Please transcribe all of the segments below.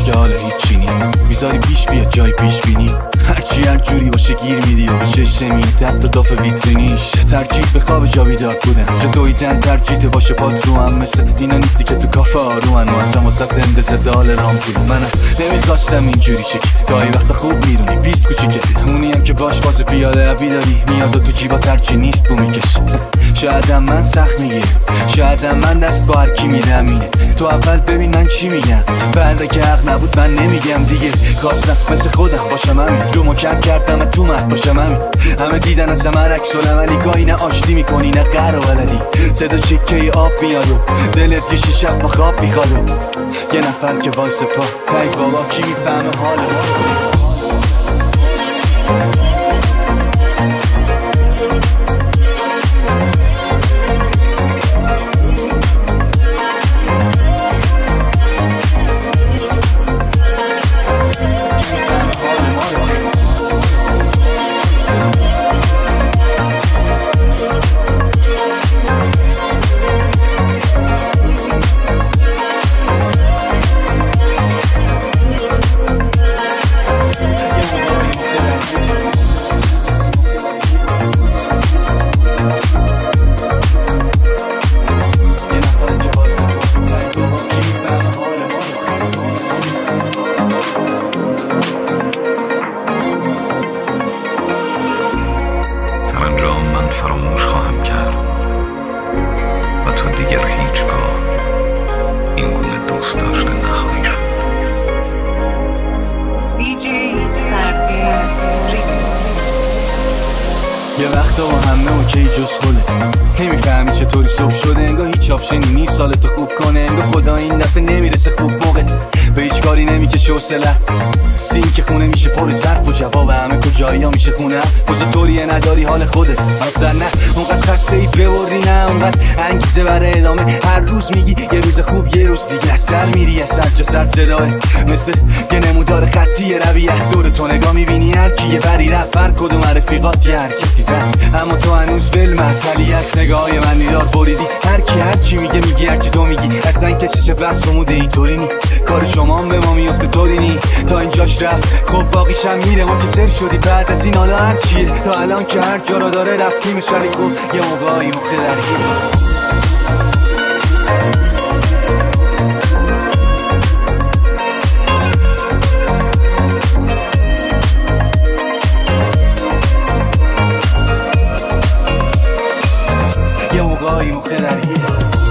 هست که حالا هیچی نی میذاری پیش بیاد جای پیش بینی هرچی هر جوری باشه گیر میدی و به چش نمیده حتی داف ویترینیش ترجیح به خواب جا بیدار بودن جا دویدن ترجیح باشه پات رو هم مثل اینا نیستی که تو کافه آرومن و اصلا واسه اندازه دال رام کنم منم نمیخواستم اینجوری چکی گاهی وقتا خوب میرونی بیست کوچیکه اونی هم که باش فاز پیاده روی داری میاد و تو جیبا ترچی نیست بو میکش شایدم من سخت میگیرم شایدم من دست با هرکی میدم اینه تو اول ببین من چی میگم بعد که حق نبود من نمیگم دیگه خواستم مثل خودم باشم همین رو مکر کردم تو مرد باشم همه دیدن از همه عکس ولی گاهی نه آشتی میکنی نه قهر و ولدی صدا چکه آب میاد و دلت یه شب با خواب میخواد یه نفر که وایس پا تای بابا کی میفهمه حال ما فراموش خواهم کرد و تو دیگر هیچگاه این گونه دوست داشته نخواهی شد. دیجی فردی ریمیکس. یه وقتا با همه اوکی جز خوله نمیفهمی چطوری صبح شده انگار هیچ آپشنی نیست سالتو خوب کنه انگار خدا این دفعه نمیرسه خوب موقع به هیچ کاری نمیکشه حوصله سین که خونه میشه پر ظرف و جواب همه کجایی ها میشه خونه بزا طوریه نداری حال خودت مثلا نه اونقدر خسته ای ببری نه اونقدر انگیزه برای ادامه هر روز میگی یه روز خوب یه روز دیگه از در میری از سر جا سر صداه مثل یه نمودار خطی رویه دور تو نگاه میبینی هر کی یه بری رفت هر کدوم رفیقات یه حرکتی زد اما تو هنوز بالمعطلی از نگاه من نیدار بریدی هر کی هر چی میگه میگی هر چی تو میگی اصلا کشش بحث موده اینطوری نی کار شما هم به ما میفته طوری نی تا اینجاش رفت خب باقیشم میره ما که سر شدی بعد از این حالا هر چیه تا الان که هر جا را داره رفتیمش ولی خب یه موقعی مخه درگیره یه موقعی مخه درگیره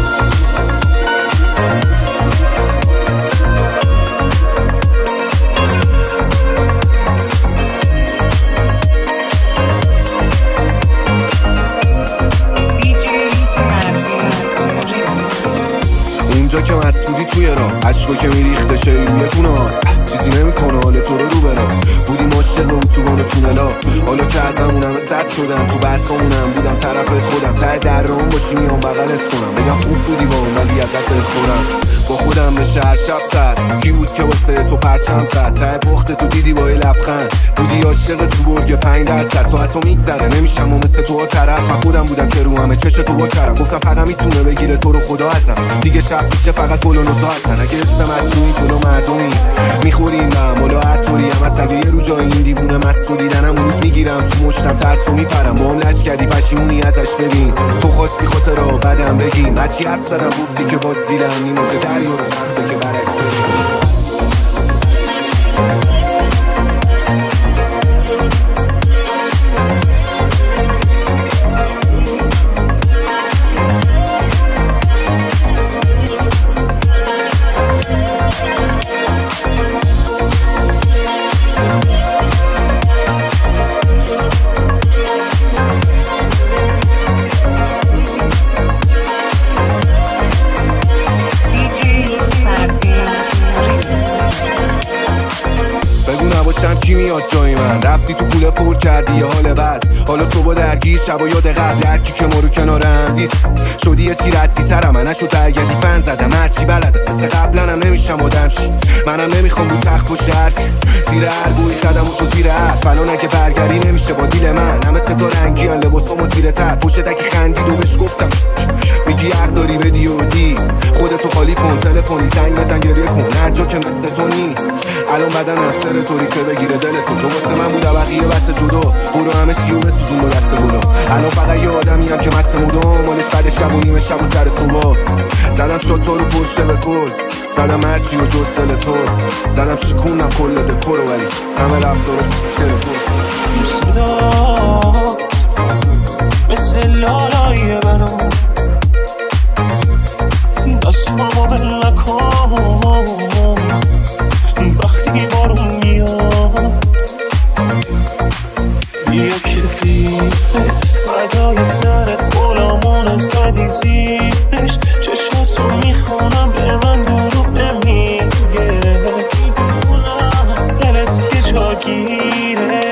اونجا که مسئولی توی راه عشقو که میریخته شایی روی کنار چیزی نمیکنه حال تو رو برا بودیم عاشق اتوبان تونلا حالا که از همونم سد شدم تو بسامونم بودم طرفت خودم ته درام باشی میام بغلت کنم بگم خوب بودی با اون ولی ازت خورم با خودم به شهر شب سر کی بود که واسه تو پرچم زد ته پخت تو دیدی با یه لبخند بودی عاشق تو برگ 5% ساعتو میگذره نمیشم و مثل تو طرف من خودم بودم که رو همه چش تو بکرم گفتم فقط میتونه بگیره تو رو خدا هستم دیگه شب میشه فقط گل و نوزا هستن اگه اسم مسئولی جلو مردمی میخوریم هم حالا هر طوری هم از اگه یه رو جای این دیوونه مسئول دیدنم اون روز میگیرم تو مشتم ترسو میپرم با هم لج کردی پشیمونی ازش ببین تو خواستی خاطر رو بعدم بگیم هرچی حرف زدم گفتی که باز دیلم این موجه دریا رو سخته که برعکس بگیم کی میاد جای من رفتی تو کوله پر کردی یه حال بعد حالا صبح درگیر شب و یاد قبل هر کی که ما رو کنارم دید شدی یه چی ردی ترم من نشد اگدی فن زدم هرچی بلده مثل قبلنم نمیشم آدم شی منم نمیخوام رو تخت و شرک زیر هر گوی خدم و تو زیر حرف الان اگه برگری نمیشه با دیل من همه سه تا رنگی هن لباسام و تیره تر پشت اگه خندید و بهش گفتم میگی حق داری بدی و دی خودتو خالی کن تلفنی زنگ بزن گریه کن هر هر جا که مثل تو نی الان بدنم سر طوری که بگیره دل تو واسه من بود بقیه بس جدا برو همه چیو بسوزون با دست گلو الان فقط یه آدمی هم که مست مدام مالش بعد شب و نیمه شب و سر صبح زدم شد تو رو پشت به کل زدم هرچی و جز دل تو زدم شکونم کل دکور ولی همه رفتار رو پشت تو صدات مثل لالای برام دستمو بل نکن وقتی بارون میاد بیا که دیره فردای سرت غلامون زدی زیرش چشاتو میخونم به من دروغ نمیگه میدونم دلت یه جا گیره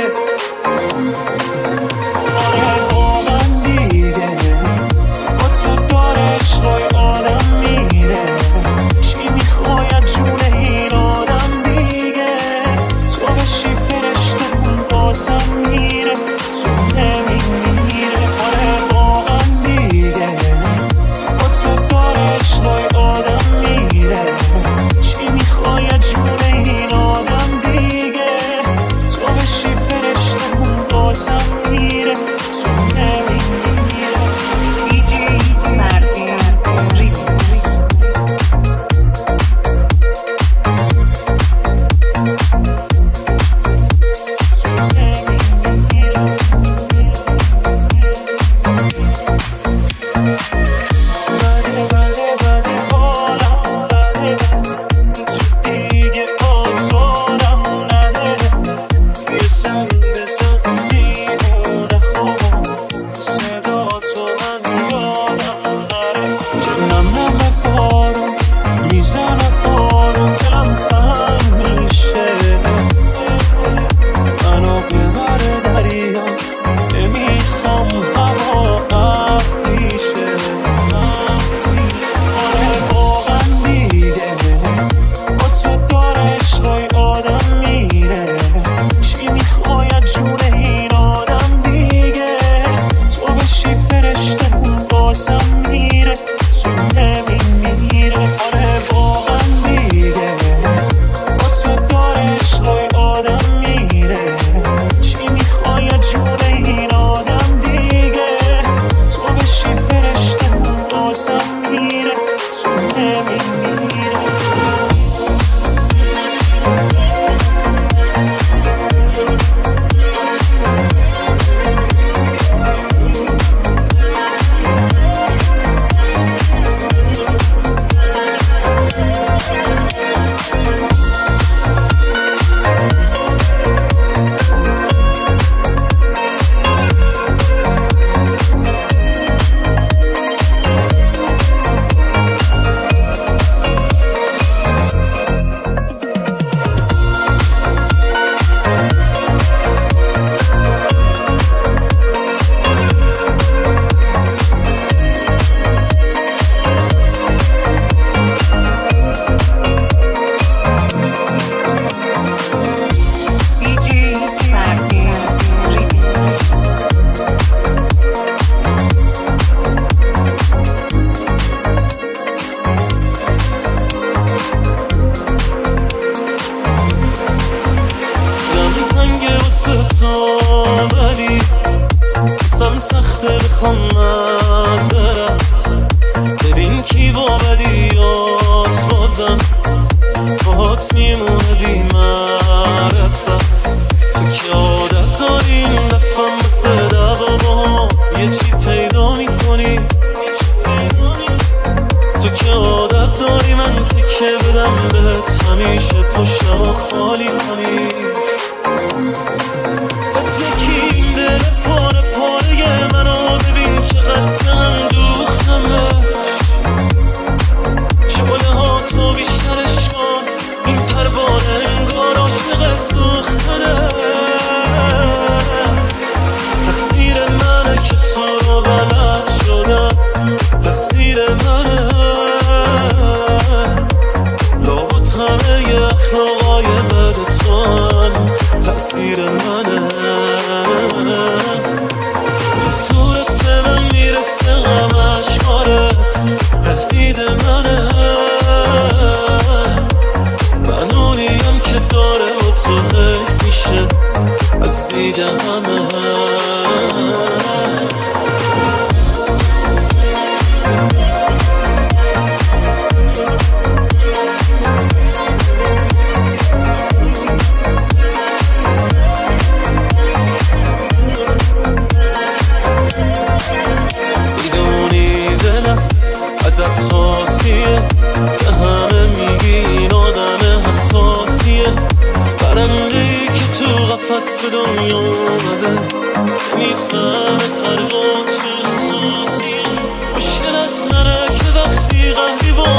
تأثیر منه پس به دنیا اومده نمیفهمه پرواز چه احساسیه مشکل از منه که وقتی قهری با